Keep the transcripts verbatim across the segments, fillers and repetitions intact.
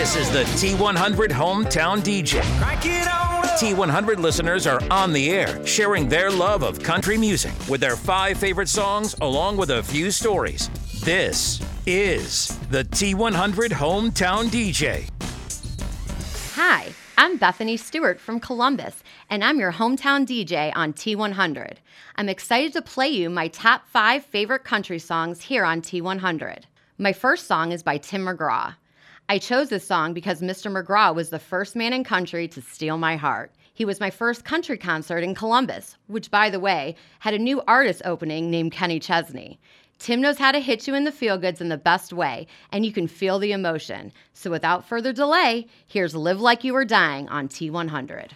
This is the T one hundred Hometown D J. T one hundred listeners are on the air, sharing their love of country music with their five favorite songs, along with a few stories. This is the T one hundred Hometown D J. Hi, I'm Bethany Stewart from Columbus, and I'm your hometown D J on T one hundred. I'm excited to play you my top five favorite country songs here on T one hundred. My first song is by Tim McGraw. I chose this song because Mister McGraw was the first man in country to steal my heart. He was my first country concert in Columbus, which, by the way, had a new artist opening named Kenny Chesney. Tim knows how to hit you in the feel-goods in the best way, and you can feel the emotion. So without further delay, here's Live Like You Were Dying on T one hundred.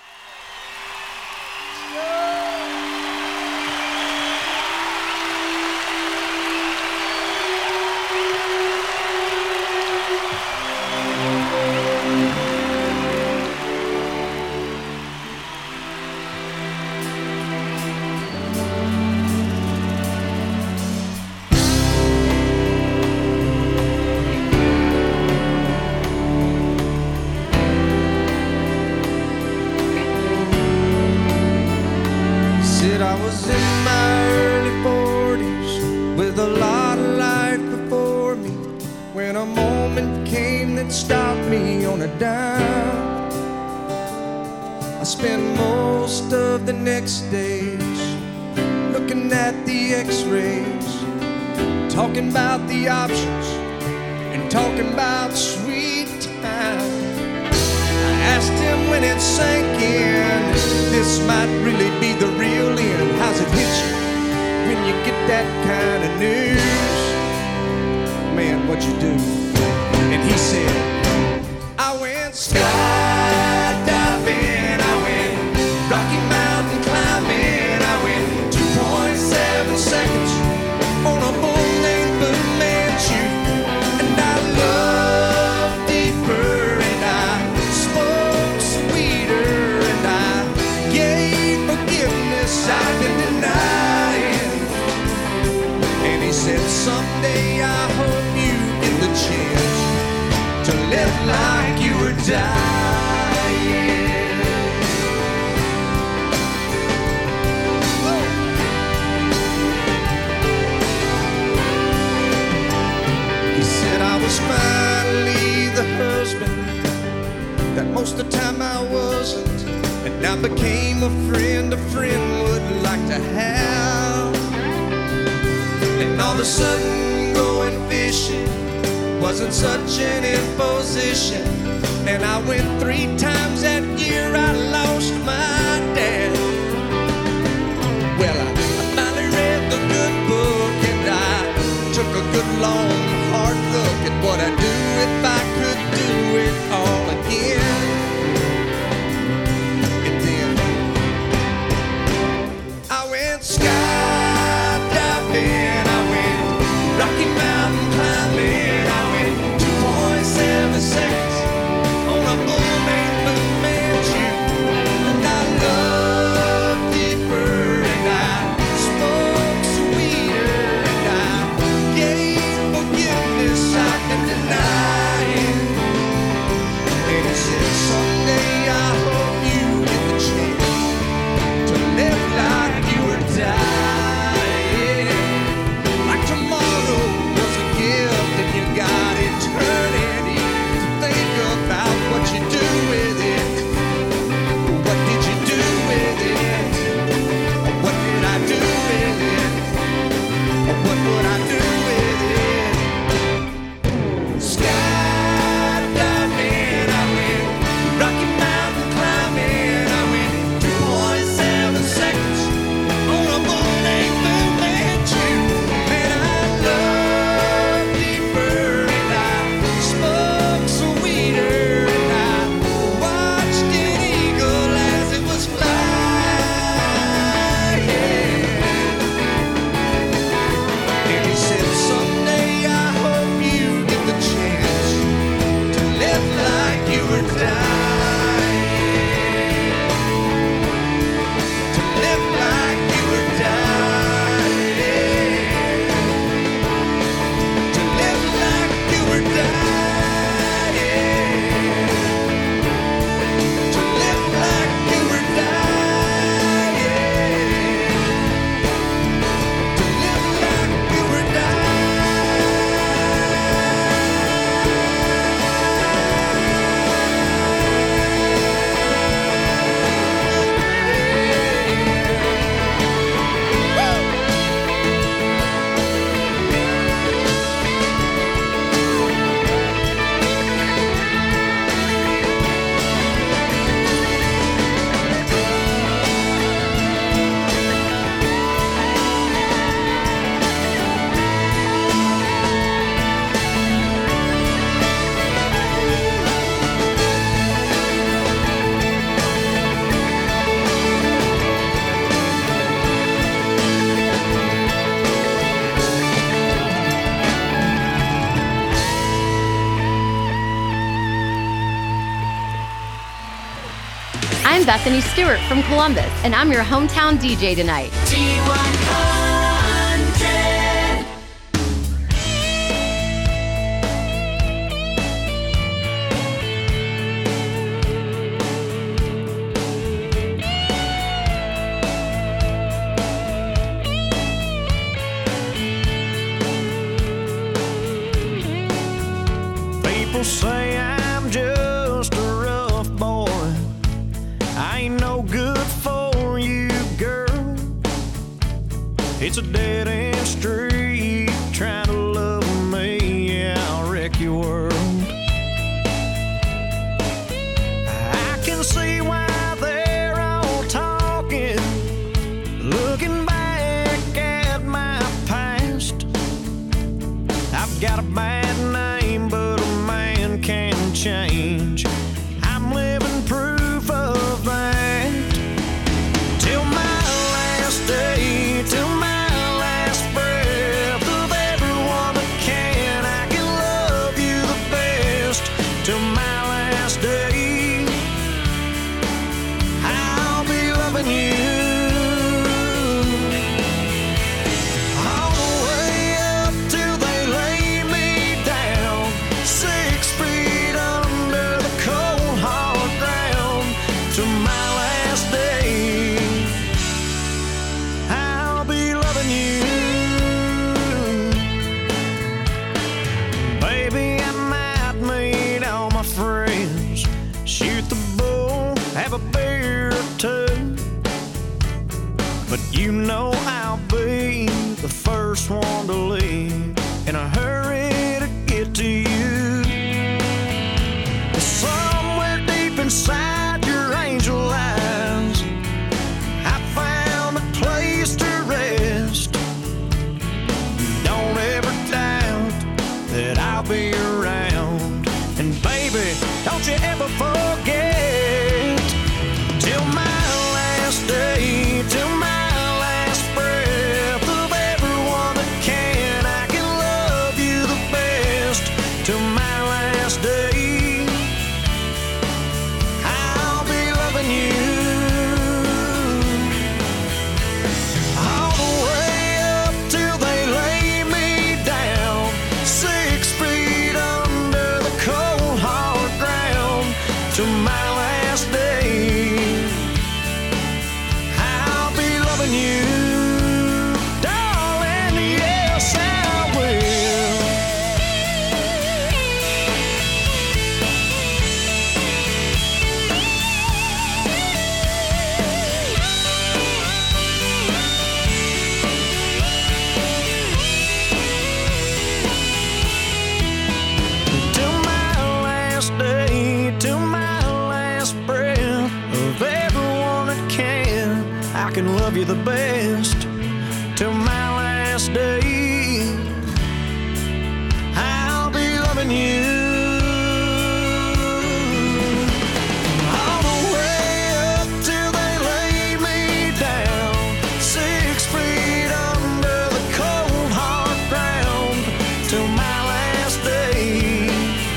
Talking about the options and talking about sweet time. I asked him when it sank in, this might really be the real end. How's it hit you when you get that kind of news? Man, what'd you do? And he said, I went skydiving, I went Rocky Mountain climbing, I went two point seven seconds on a bull named Fu Manchu, and I loved deeper, and I spoke sweeter, and I gave forgiveness I've been denying. And he said, someday I hope you get the chance to live like you were dying. I was finally the husband that most of the time I wasn't, and I became a friend a friend would like to have. And all of a sudden going fishing wasn't such an imposition, and I went three times that year. I lost my dad. Well, I, I finally read the good book, and I took a good long hard look at what I'd do if I could do it all again. And then I went skydiving, I went Rocky Mountain climbing, I went two point seven seconds on a bull named Fu Manchu, and I love Bethany Stewart from Columbus, and I'm your hometown D J tonight. T one hundred. People say I'm just a rough boy. I ain't no good for you, girl. It's a dead-end street trying to love me. Yeah, I'll wreck your world. I can see why they're all talking, looking back at my past. I've got a bad name, but a man can change. I'm living proof of that. Till my last day, till my last breath, of everyone that can, I can love you the best. Till my last day, I'll be loving you. All the way up till they lay me down, six feet under the cold hard ground. Till my last day, I'll be loving you. Baby, I might meet all my friends, shoot the bull, have a beer or two, but you know I'll be the first one to leave, in a hurry to get to you. Somewhere deep inside your angel eyes, I found a place to rest. Don't ever doubt that I'll be around. And baby, don't you ever forget, till my last day, till my last breath, of everyone that can, I can love you the best. Till my last day, I'll be loving you. All the way up till they lay me down, six feet under the cold hard ground. Till my last day, I'll be loving you, darling. Yes, I will. Till my last day, till my last breath, of everyone that can, I can love you the best. Till my last day, I'll be loving you. All the way up till they lay me down, six feet under the cold hard ground. Till my last day,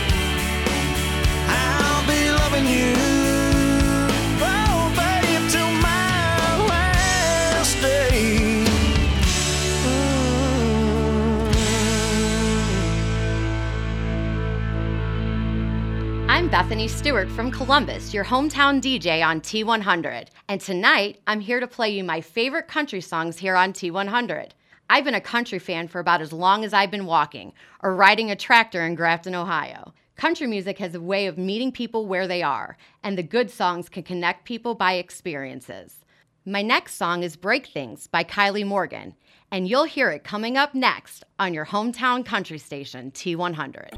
I'll be loving you. Oh, baby, till my last day. I'm Bethany Stewart from Columbus, your hometown D J on T one hundred. And tonight, I'm here to play you my favorite country songs here on T one hundred. I've been a country fan for about as long as I've been walking or riding a tractor in Grafton, Ohio. Country music has a way of meeting people where they are, and the good songs can connect people by experiences. My next song is Break Things by Kylie Morgan, and you'll hear it coming up next on your hometown country station, T one hundred.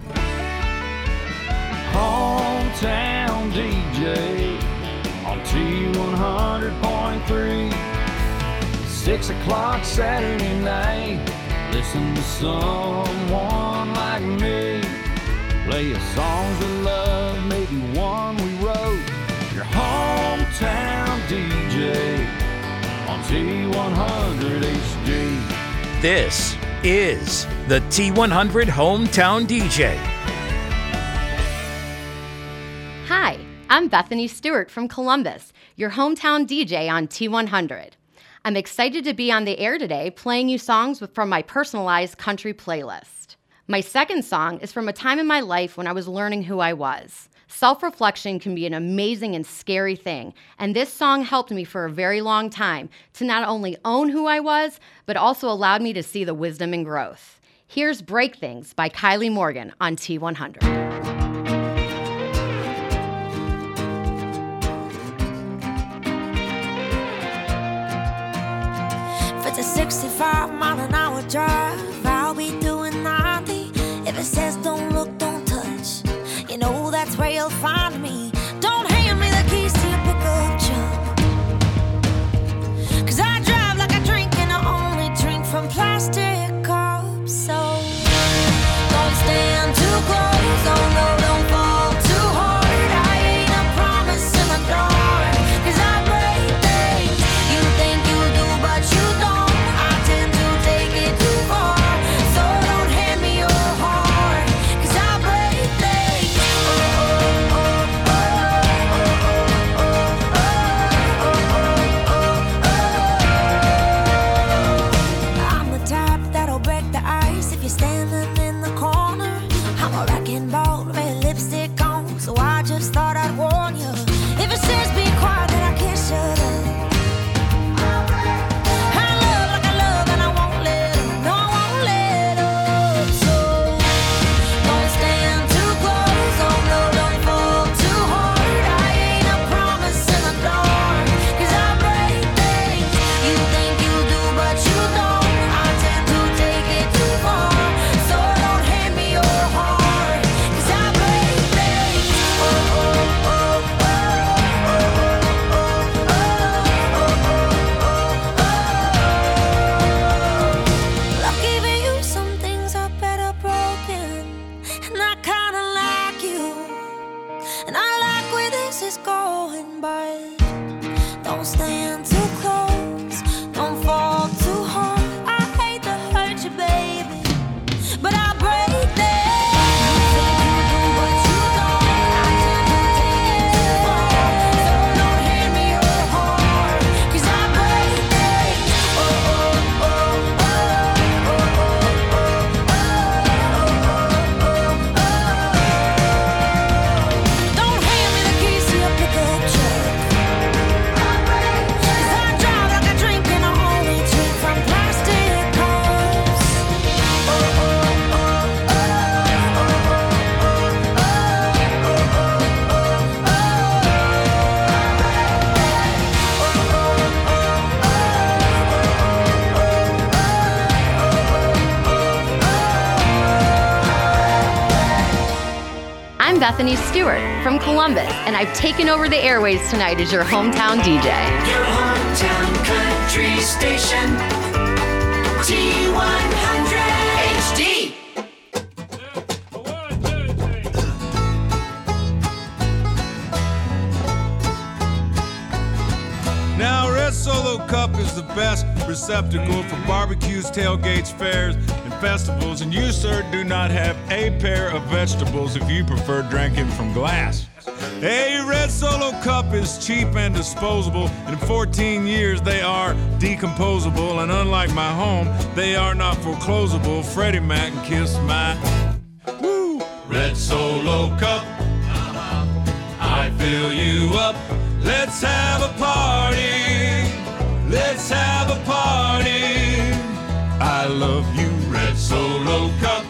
Hometown D J on T one hundred point three. Six o'clock Saturday night, listen to someone like me. Play us songs we love, maybe one we wrote. Your hometown D J on T one hundred H D. This is the T one hundred Hometown D J. Hi, I'm Bethany Stewart from Columbus, your hometown D J on T one hundred. I'm excited to be on the air today playing you songs from my personalized country playlist. My second song is from a time in my life when I was learning who I was. Self-reflection can be an amazing and scary thing, and this song helped me for a very long time to not only own who I was, but also allowed me to see the wisdom and growth. Here's Break Things by Kylie Morgan on T one hundred. It's a sixty-five mile an hour drive. I'll be doing ninety. If it says don't look, don't touch, you know that's where you'll find me. Don't hand me the keys to your pickup truck, 'cause I drive like I drink and I only drink from plastic cups. So don't stand too close, oh no, don't fall too hard. I ain't a promise in the dark, 'cause I break things. You think you do, but you don't. Bethany Stewart from Columbus, and I've taken over the airways tonight as your hometown D J. Your hometown country station, T one hundred H D. Now, Red Solo Cup is the best receptacle for barbecues, tailgates, fairs, and festivals, and you, sir, do not have a pair of vegetables if you prefer drinking from glass. A Red Solo Cup is cheap and disposable, and in fourteen years they are decomposable, and unlike my home, they are not foreclosable. Freddie Mac and Kiss my woo. Red Solo Cup, I fill you up. Let's have a party. Let's have a party. I love you, Red Solo Cup.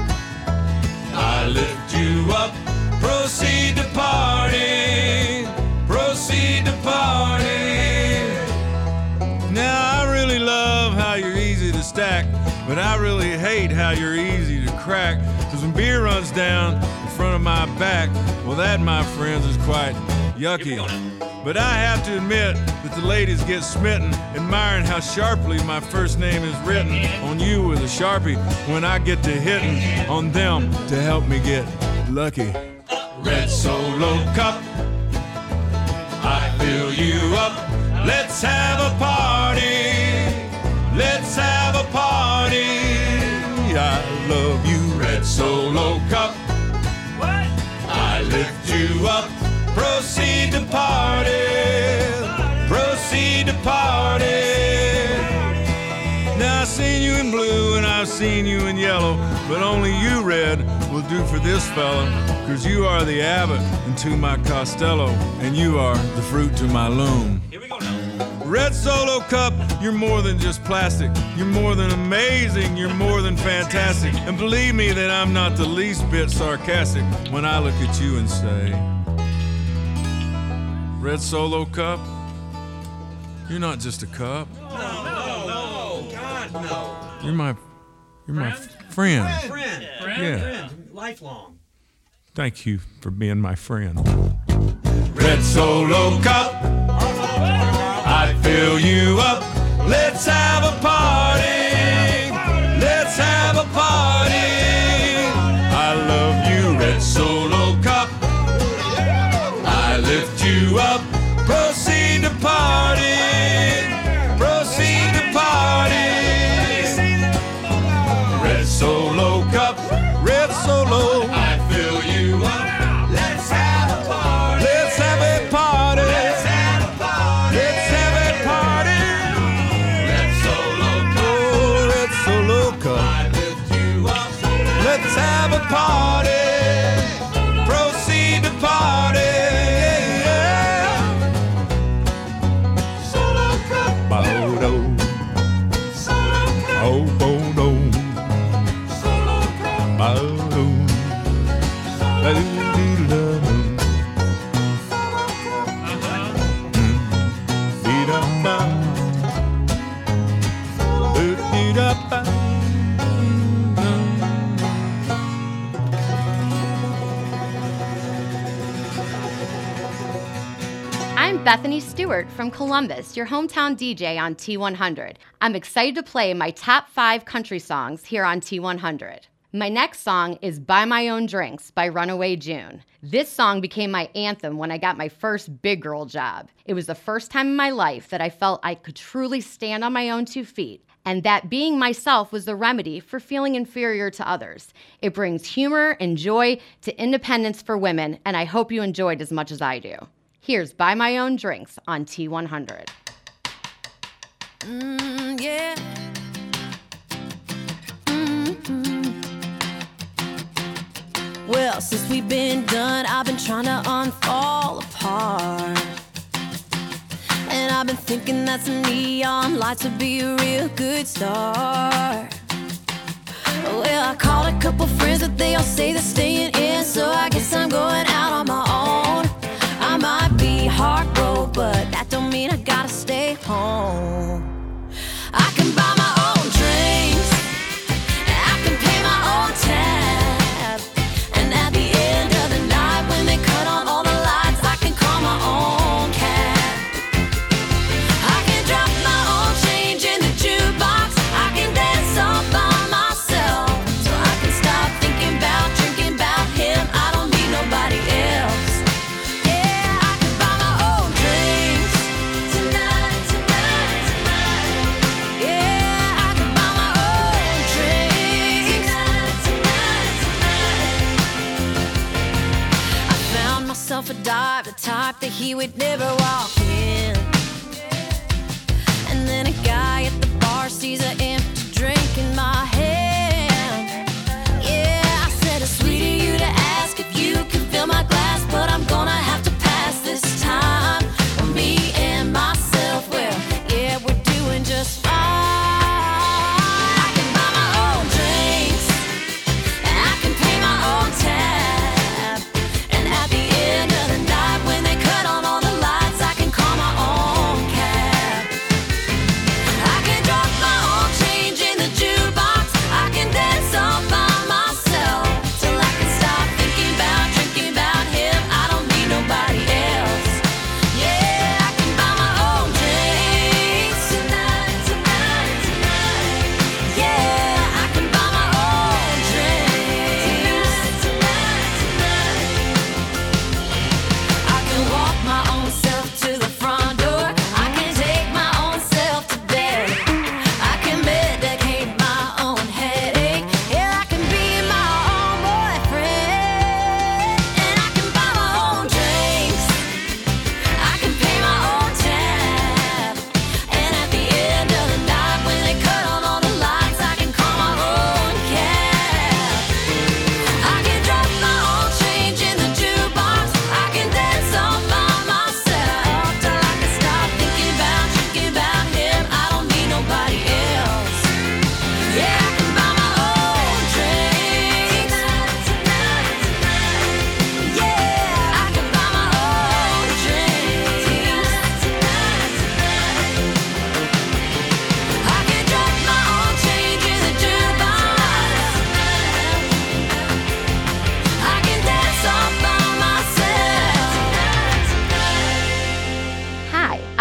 I lift you up. Proceed to party. Proceed to party. Now, I really love how you're easy to stack, but I really hate how you're easy to crack. Cause when beer runs down in front of my back, well, that, my friends, is quite yucky. But I have to admit that the ladies get smitten, admiring how sharply my first name is written on you with a Sharpie when I get to hitting on them to help me get lucky. Red Solo Cup, I fill you up. Let's have a party. Let's have a party. I love you, Red Solo Cup. What? I lift you up. Proceed to party. seen you in yellow, but only you, red, will do for this fella. Cause you are the abbot into my Costello, and you are the fruit to my loom. Here we go now. Red Solo Cup, you're more than just plastic. You're more than amazing, you're more than fantastic. And believe me that I'm not the least bit sarcastic when I look at you and say, Red Solo Cup, you're not just a cup. No, no, no. God, no. You're my, you're my friend. Friend. Friend. Yeah. Friend. Lifelong. Thank you for being my friend. Red Solo Cup, I fill you up. Let's have a party. Let's have a party. I love you, Red Solo Cup. I lift you up. Proceed to party. Proceed to party. Red Solo Cup, Red Solo. I fill you up. Let's have a party. Let's have a party. Let's have a party. Let's have a party. Red Solo Cup. Oh, Red Solo Cup. I lift you up. Let's have a party. Proceed to party. Yeah. Solo Cup. Bodo. Solo Cup. Oh, Bodo. Solo Cup. Bodo. I'm Bethany Stewart from Columbus, your hometown D J on T one hundred. I'm excited to play my top five country songs here on T one hundred. My next song is Buy My Own Drinks by Runaway June. This song became my anthem when I got my first big girl job. It was the first time in my life that I felt I could truly stand on my own two feet, and that being myself was the remedy for feeling inferior to others. It brings humor and joy to independence for women, and I hope you enjoyed as much as I do. Here's Buy My Own Drinks on T one hundred. Mm, yeah. Mm-hmm. Well, since we've been done, I've been trying to unfall apart. And I've been thinking that some neon lights would be a real good start. Well, I called a couple friends, but they all say they're staying in, so I guess I'm going out on my own. I might be heartbroken, but that don't mean I gotta stay home. I can buy my own drinks, and I can pay my own tab. And at the end of the night, when they cut on all the lights, I can call my own cab. I can drop my own change in the jukebox. I can dance all by myself, so I can stop thinking about drinking about him. I don't need nobody else. A dive, the type that he would never walk in. And then a guy at the bar sees an empty drink in my hand. Yeah, I said it's sweet of you to ask if you can fill my glass, but I'm gonna have to pass this time. For me and myself, well, yeah, we're doing just fine. I can buy my own drinks, and I can pay my own tab. And at the end of the night, when they cut on all the lights, I can call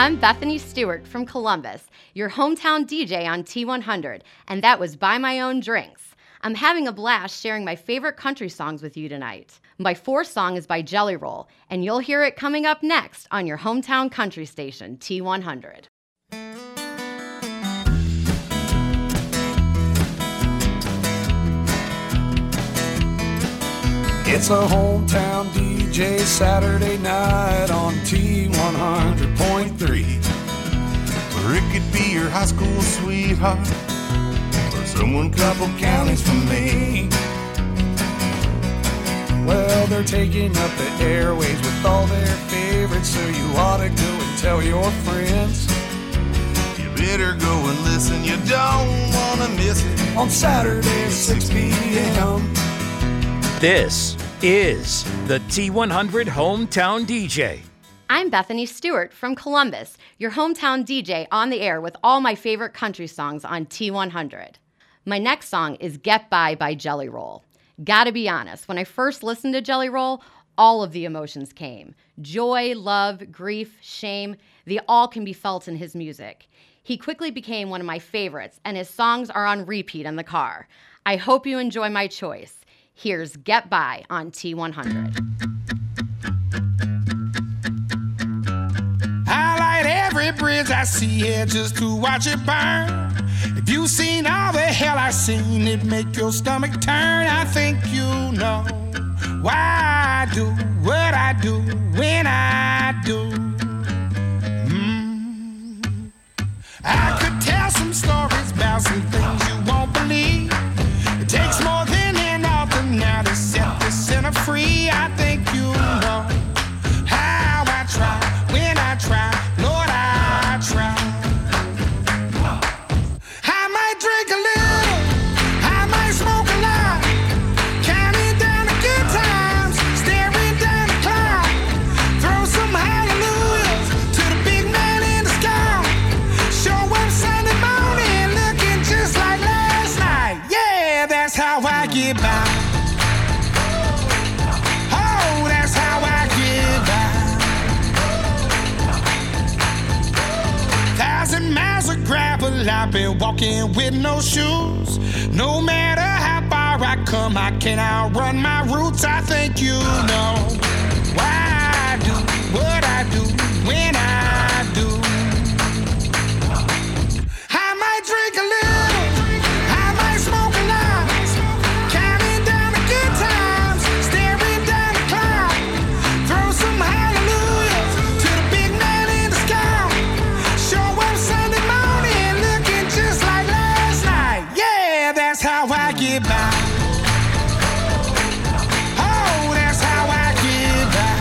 I'm Bethany Stewart from Columbus, your hometown D J on T one hundred, and that was Buy My Own Drinks. I'm having a blast sharing my favorite country songs with you tonight. My fourth song is by Jelly Roll, and you'll hear it coming up next on your hometown country station, T one hundred. It's a hometown D J Saturday night on T one hundred point three. Or it could be your high school sweetheart, or someone couple counties from me. Well, they're taking up the airways with all their favorites, so you ought to go and tell your friends. You better go and listen, you don't want to miss it. On Saturday at six p.m. This is the T one hundred Hometown D J. I'm Bethany Stewart from Columbus, your hometown D J on the air with all my favorite country songs on T one hundred. My next song is Get By by Jelly Roll. Gotta be honest, when I first listened to Jelly Roll, all of the emotions came. Joy, love, grief, shame, they all can be felt in his music. He quickly became one of my favorites, and his songs are on repeat in the car. I hope you enjoy my choice. Here's Get By on T one hundred. I light every bridge I see here just to watch it burn. If you've seen all the hell I've seen, it make your stomach turn. I think you know why I do what I do when I do. Mm. I could tell some stories about some things you won't believe. It takes more than an altar now to set the sinner free. I think you know how I try when I try. Lord, I try. I might drink a little, I might smoke a lot, counting down the good times, staring down the clock. Throw some hallelujahs to the big man in the sky. Show up Sunday morning looking just like last night. Yeah, that's how I get by. Oh, that's how I get by. Thousand miles of gravel, I've been walking with no shoes. No matter how far I come, I can't outrun my roots. I think you know why I do what I do when I do. I might drink a little, I might smoke a lot, counting down the good times, staring down the clock. Throw some hallelujahs to the big man in the sky. Show up Sunday morning looking just like last night. Yeah, that's how I get by. Oh, that's how I get by.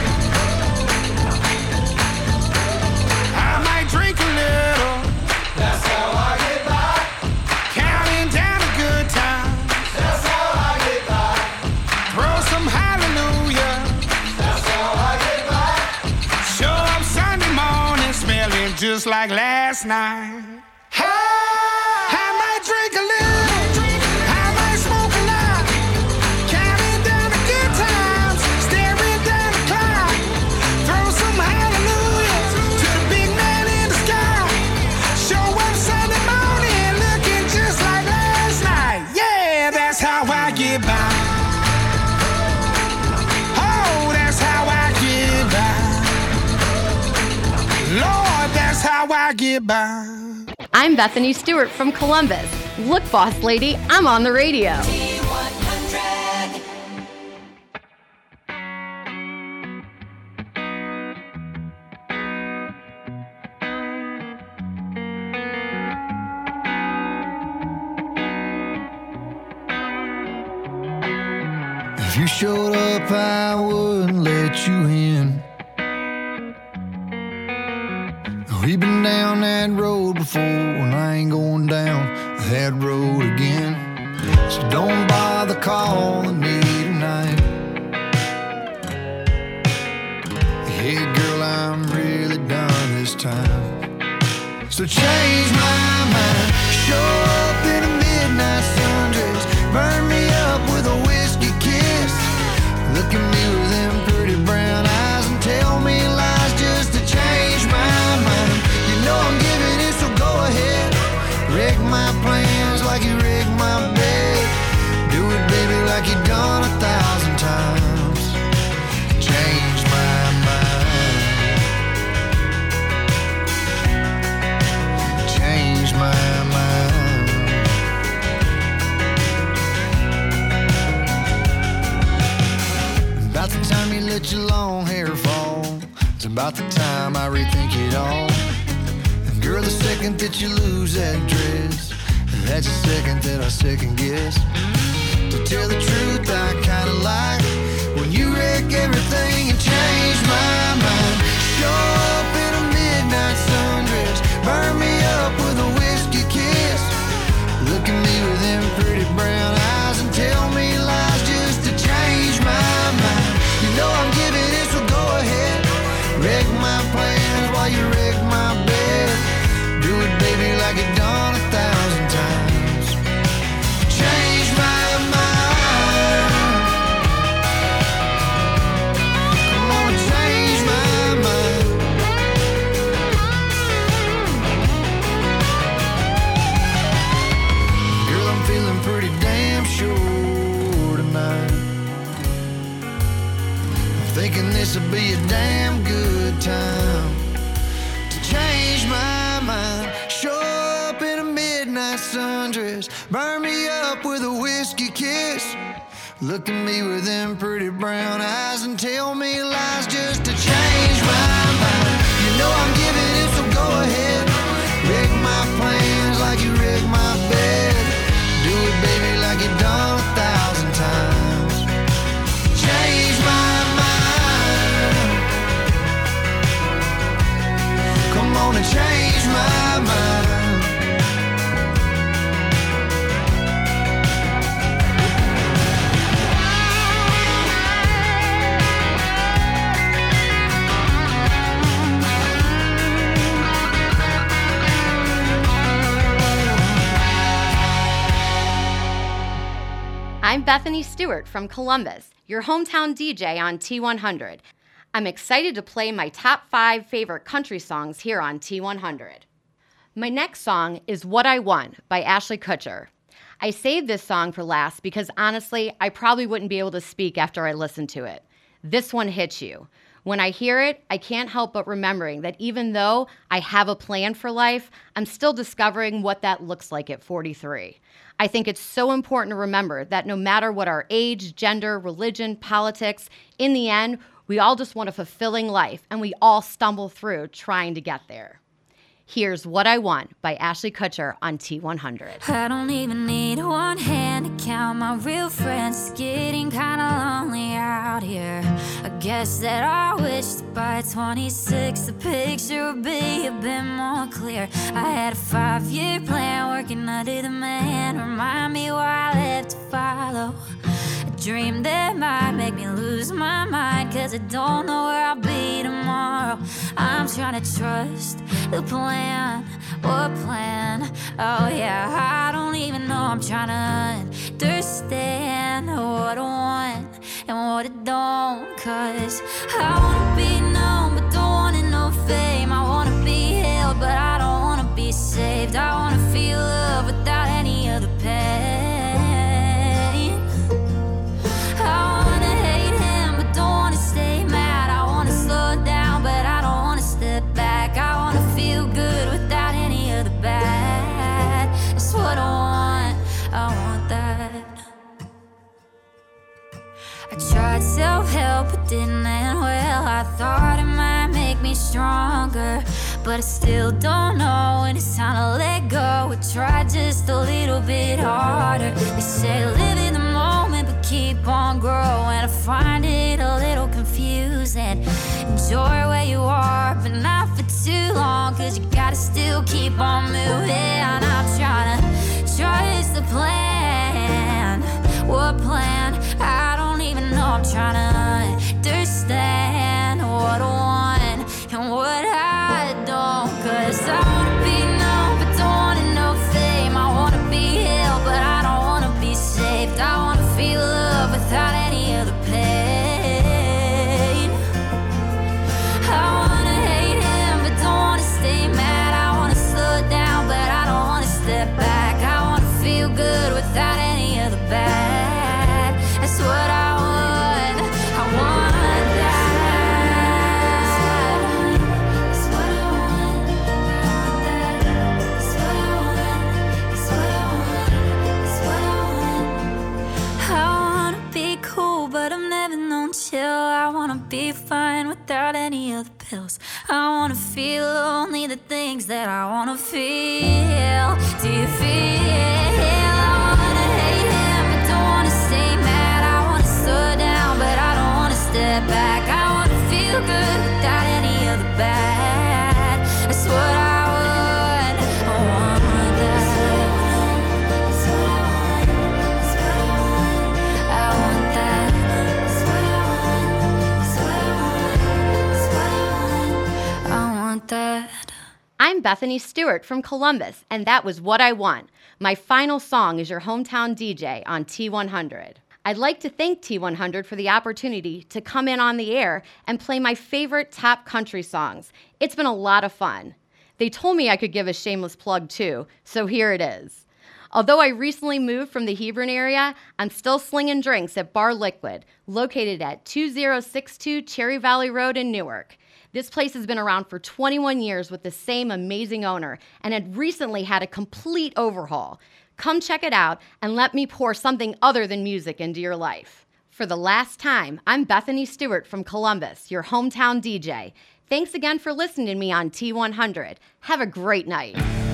I might drink a little. That's how I get by. Counting down the good times. That's how I get by. Throw some hallelujah. That's how I get by. Show up Sunday morning smelling just like last night. I might drink a little, I might smoke a lot, counting down the good times, staring down the clock. Throw some hallelujahs to the big man in the sky. Show up Sunday morning looking just like last night. Yeah, that's how I get by. Oh, that's how I get by. Lord, that's how I get by. I'm Bethany Stewart from Columbus. Look, boss lady, I'm on the radio. T one hundred. If you showed up, I wouldn't let you in. We've been down that road before, and I ain't going down that road again. So don't bother calling me tonight. Hey girl, I'm really done this time. So change my mind. Show up in a midnight sundress, burn me up with a whiskey kiss. Look at me with them pretty brown eyes and tell me lies just to change my mind. my plans like you rigged my bed. Do it, baby, like you done a thousand times. Change my mind. Change my mind. About the time you let your long hair fall, it's about the time I rethink it all. And girl, the second that you lose that dress, that's the second that I second guess. To tell the truth, I kinda like when you wreck everything and change my mind. Show up in a midnight sundress, burn me up with a whiskey kiss. Look at me with them pretty brown eyes and tell me lies just to change my mind. You know I'm giving it, so go ahead. Wreck my plans while you wreck my bed. Do it, baby, like you done a thousand times. Change my mind. Come on, change my mind. Girl, I'm feeling pretty damn sure tonight. Thinking this'll be a damn good time to change my mind. Show up in a midnight sundress, burn me up with a whiskey kiss. Look at me with them pretty brown eyes and tell me lies just to change my mind. You know I'm giving it, so go ahead. Wreck my plans like you wreck my bed. Do it, baby, like you done a thousand times. Change my mind. Come on and change my mind. I'm Bethany Stewart from Columbus, your hometown D J on T one hundred. I'm excited to play my top five favorite country songs here on T one hundred. My next song is What I Want by Ashley Kutcher. I saved this song for last because honestly, I probably wouldn't be able to speak after I listened to it. This one hits you. When I hear it, I can't help but remembering that even though I have a plan for life, I'm still discovering what that looks like at forty-three. I think it's so important to remember that no matter what our age, gender, religion, politics, in the end, we all just want a fulfilling life, and we all stumble through trying to get there. Here's What I Want by Ashley Kutcher on T one hundred. I don't even need one hand to count my real friends. It's getting kinda lonely out here. I guess that I wish that by twenty-six the picture would be a bit more clear. I had a five-year plan working under the man. Remind me why I left to follow a dream that might make me lose my mind, cause I don't know where I'll be tomorrow. I'm trying to trust the plan. What plan? Oh yeah, I don't even know. I'm trying to understand what I want and what I don't. Cause I wanna be known but don't wanna know fame. I wanna be held but I don't wanna be saved. I wanna feel love without any other pain. I wanna hate him but don't wanna stay mad. I wanna slow down but I don't wanna step back. I wanna feel good without any other bad. That's what I want, I want that. I tried self-help, it didn't end well. I thought it might make me stronger, but I still don't know when it's time to let go. I tried just a little bit harder. They say live in the moment but keep on growing. I find it a little confusing. Enjoy where you are but not for too long, cause you gotta still keep on moving. I'm trying to trust the plan. What plan? I don't even know. I'm trying to understand what I want and what I don't. Cause I wanna be known but don't wanna know fame. I wanna be held but I don't wanna be saved. I wanna feel love without any other pain. I wanna hate him but don't wanna stay mad. I wanna slow down but I feel only the things that I wanna feel. Do you feel? I wanna hate him, but don't wanna stay mad. I wanna slow down, but I don't wanna step back. I wanna feel good without any of the bad. That's what I want. I want that. That's what I want. That's what I want. I want that. That's what I want. That's what I want. That's what I want. I want that. I'm Bethany Stewart from Columbus, and that was What I Want. My final song is your hometown D J on T one hundred. I'd like to thank T one hundred for the opportunity to come in on the air and play my favorite top country songs. It's been a lot of fun. They told me I could give a shameless plug too, so here it is. Although I recently moved from the Hebron area, I'm still slinging drinks at Bar Liquid, located at two oh six two Cherry Valley Road in Newark. This place has been around for twenty-one years with the same amazing owner and had recently had a complete overhaul. Come check it out and let me pour something other than music into your life. For the last time, I'm Bethany Stewart from Columbus, your hometown D J. Thanks again for listening to me on T one hundred. Have a great night.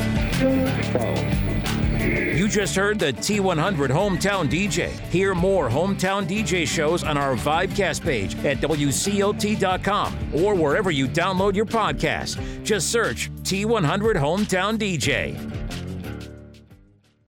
You just heard the T one hundred Hometown D J. Hear more Hometown D J shows on our Vibecast page at W C O T dot com or wherever you download your podcasts. Just search T one hundred Hometown D J.